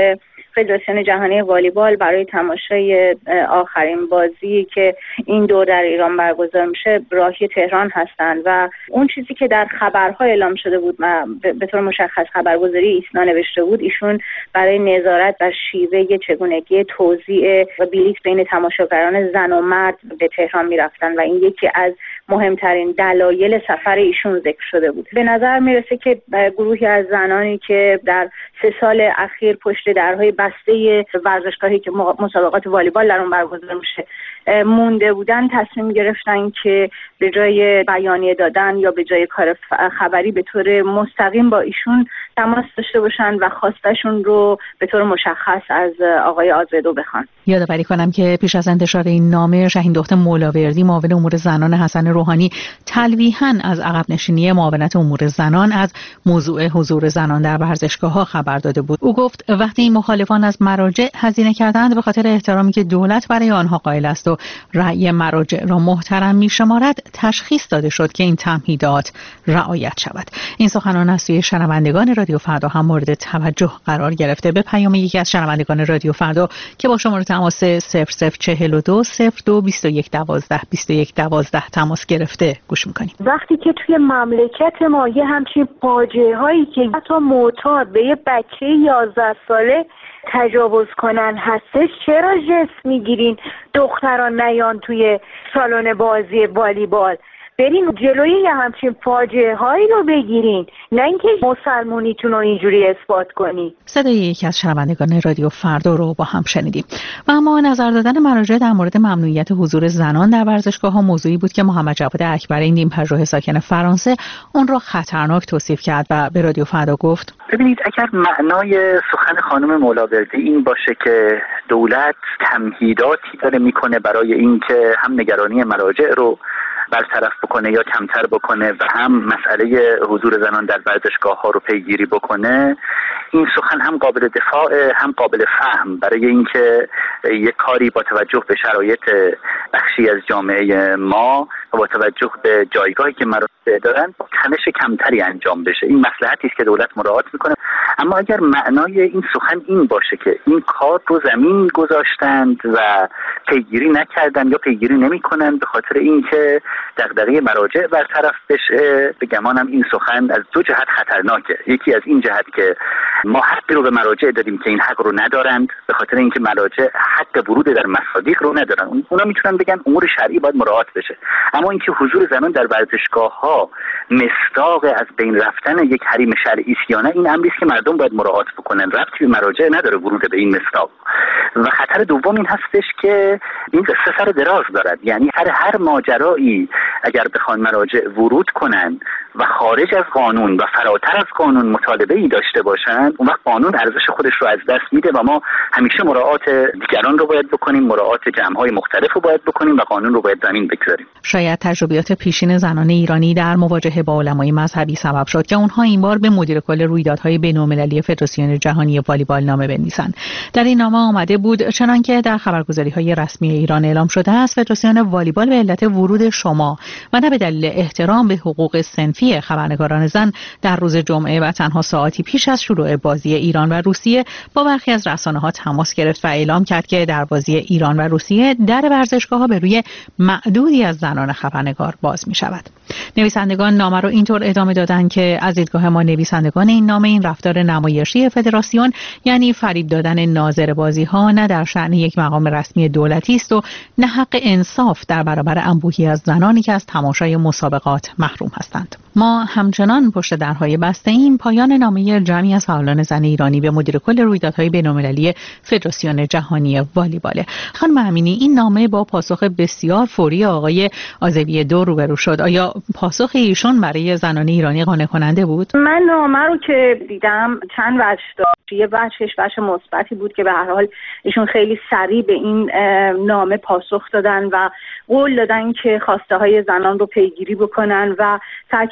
فدراسیون جهانی والیبال برای تماشای آخرین بازی که این دور در ایران برگزار میشه راهی تهران هستند و اون چیزی که در خبرها اعلام شده بود به طور مشخص خبرگزاری ایسنا نوشته بود، ایشون برای نظارت بر شیوه چگونگی توزیع و بلیط بین تماشاگران زن و مرد به تهران میرفتن و این یکی از مهمترین دلایل سفر ایشون ذکر شده بود. به نظر میرسه که گروهی از زنانی که در سه سال اخیر پشت درهای بسته ورزشگاهی که مسابقات والیبال در اون برگزار میشه مونده بودن، تصمیم گرفتن که به جای بیانیه دادن یا به جای کار خبری به طور مستقیم با ایشون تماس داشته باشن و خواستشون رو به طور مشخص از آقای آزادو بخوان. یادآوری کنم که پیش از انتشار این نامه، شهین دختر مولاوردی معاون امور زنان حسن روحانی تلویحاً از عقب نشینی معاونت امور زنان از موضوع حضور زنان در ورزشگاه‌ها خبر داده بود. او گفت وقتی این مخالفان از مراجع هزینه کردند به خاطر احترامی که دولت برای آنها قائل است و رأی مراجع را محترم می‌شمارد، تشخیص داده شد که این تمهیدات رعایت شود. این سخنان از سوی شنوندگان رادیو فردا هم مورد توجه قرار گرفته. به پیام یکی از شنوندگان رادیو فردا که با شماره تماس صفر صفر چهل و دو صفر دو بیست و یک دوازده بیست و یک دوازده تماس گرفته گوش می‌کنیم. وقتی که توی مملکت ما یه همچین فاجعه هایی که حتی معتاد به یه بچه یازده ساله تجاوز کنن هستش، چرا جست میگیرین دختران نیان توی سالن بازی والیبال؟ برین جلوی یه همچین فاجعه هایی رو بگیرین، نه اینکه مسلمونیتون رو اینجوری اثبات کنی. صدای یکی از شنوندگان رادیو فردا رو با هم شنیدیم. و اما نظر دادن مراجع در مورد ممنوعیت حضور زنان در ورزشگاه ها موضوعی بود که محمد جواد اکبری نیم پژوهش ساکن فرانسه اون را خطرناک توصیف کرد و به رادیو فردا گفت ببینید، اگر معنای سخن خانم مولاوردی این باشه که دولت تمهیداتی داره میکنه برای اینکه هم نگرانی مراجع رو برطرف بکنه یا کمتر بکنه و هم مسئله حضور زنان در ورزشگاه ها رو پیگیری بکنه، این سخن هم قابل دفاع هم قابل فهم برای اینکه یک کاری با توجه به شرایط بخشی از جامعه ما و با توجه به جایگاهی که مراجع دارن با تنش کمتری انجام بشه. این مصلحتی است که دولت مراعات میکنه. اما اگر معنای این سخن این باشه که این کار رو زمین گذاشتند و پیگیری نکردن یا پیگیری نمیکنن به خاطر اینکه دغدغه مراجع برطرف بشه، به گمانم این سخن از دو جهت خطرناکه. یکی از این جهت که ما حقی رو به مراجع دادیم که این حق رو ندارند، به خاطر اینکه مراجع حق ورود در مصادیق رو ندارن. اونا میتونن بگن امور شرعی باید مراعات بشه، اما اینکه حضور زنان در ورزشگاه‌ها مصداق از بین رفتن یک حریم شرعی است یا نه، این امری است که مردم باید مراعات بکنن. ربطی به مراجع نداره ورود به این مصداق. و خطر دوم این هستش که این قصه سر دراز دارد، یعنی هر هر ماجرایی اگر بخوان مراجع ورود کنن و خارج از قانون و فراتر از قانون مطالبه‌ای داشته باشند، اون وقت قانون ارزش خودش رو از دست میده و ما همیشه مراعات دیگران رو باید بکنیم، مراعات جمع‌های مختلف رو باید بکنیم و قانون رو باید زمین بگذاریم. شاید تجربیات پیشین زنان ایرانی در مواجهه با علمای مذهبی سبب شد که اونها این بار به مدیر کل رویدادهای بین‌المللی فدراسیون جهانی والیبال نامه بنویسند. در این نامه آمده بود چنانکه در خبرگزاری‌های رسمی ایران اعلام شده است، فدراسیون والیبال به علت ورود شما و نه به دلیل احترام به حقوق صنفی خبرنگاران زن در روز جمعه و تنها ساعتی پیش از شروع بازی ایران و روسیه با برخی از رسانه‌ها تماس گرفت و اعلام کرد که در بازی ایران و روسیه در ورزشگاه‌ها به روی معدودی از زنان خبرنگار باز می‌شود. نویسندگان نامه را اینطور ادامه دادند که از دیدگاه ما نویسندگان این نامه این رفتار نمایشی فدراسیون، یعنی فریب دادن ناظر بازی‌ها، نه در شأن یک مقام رسمی دولتی است و نه حق انصاف در برابر انبوهی از زنانی که از تماشای مسابقات محروم هستند. ما همچنان پشت درهای بسته ایم. پایان نامه جمعی از فعالان زن ایرانی به مدیر کل رویدادهای بین‌المللی فدراسیون جهانی والیبال. خانم امینی، این نامه با پاسخ بسیار فوری آقای آذوی دو روبرو شد. آیا پاسخ ایشون برای زنان ایرانی قانع کننده بود؟ من نامه رو که دیدم چند وجه داشت. یه وجهش وجه مثبتی بود که به هر حال ایشون خیلی سریع به این نامه پاسخ دادن و قول دادن که خواسته های زنان رو پیگیری بکنن و تاکید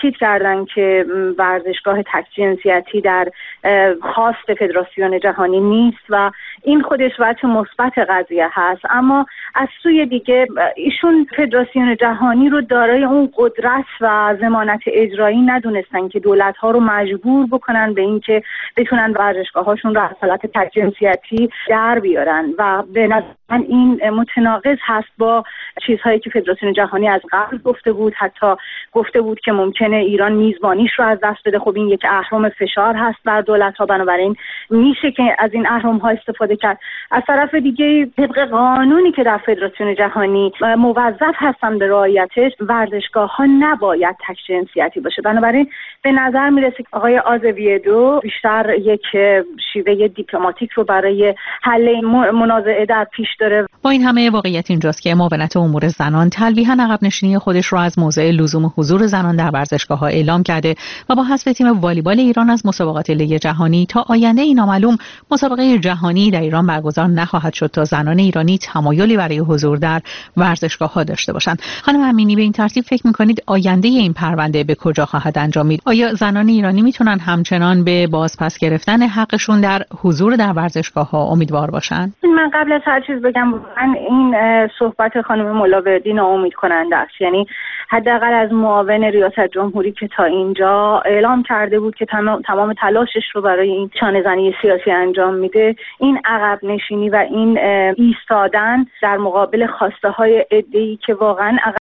تاکید کردن که ورزشگاه تک جنسیتی در خواست فدراسیون جهانی نیست و این خودش وجه مثبت قضیه هست. اما از سوی دیگه ایشون فدراسیون جهانی رو دارای اون قدرت و ضمانت اجرایی ندونستن که دولت‌ها رو مجبور بکنن به این که بتونن ورزشگاه‌هاشون رو از حالت تک جنسیتی در بیارن و به نظر من این متناقض هست با چیزهایی که فدراسیون جهانی از قبل گفته بود. حتی گفته بود که ممکنه ایران میزبانیش رو از دست بده. خب این یک اهرم فشار هست بر دولت‌ها، بنابراین میشه که از این اهرم‌ها استفاده کرد. از طرف دیگه طبق قانونی که در فدراسیون جهانی موظف هستن به رعایتش، ورزشگاه‌ها نباید تک جنسیتی باشه. بنابراین به نظر میرسه که آقای آزویدو بیشتر یک شیوه دیپلماتیک رو برای حل منازعه در پیش داره. با این همه واقعیت اینجاست که معاونت امور زنان تلویحاً عقب نشینی خودش رو از موضوع لزوم حضور زنان در ورزشگاه‌ها اعلام کرده و با حذف تیم والیبال ایران از مسابقات لیگ جهانی تا آینده ای نامعلوم مسابقه جهانی در ایران برگزار نخواهد شد تا زنان ایرانی تمایلی برای حضور در ورزشگاه‌ها داشته باشند. خانم امینی، به این ترتیب فکر می‌کنید آینده این پرونده به کجا خواهد انجامید؟ آیا زنان ایرانی میتونن همچنان به بازپس گرفتن حقشون در حضور در ورزشگاه‌ها امیدوار باشن؟ من قبل از هر چیز بگم من این صحبت خانم ملاوردی ناامید کننده است. یعنی حداقل از معاون ریاست جمهوری که تا اینجا اعلام کرده بود که تمام تمام تلاشش رو برای این شانه‌زنی سیاسی انجام میده، این عقب نشینی و این ایستادن در مقابل خواسته های عده‌ای که واقعا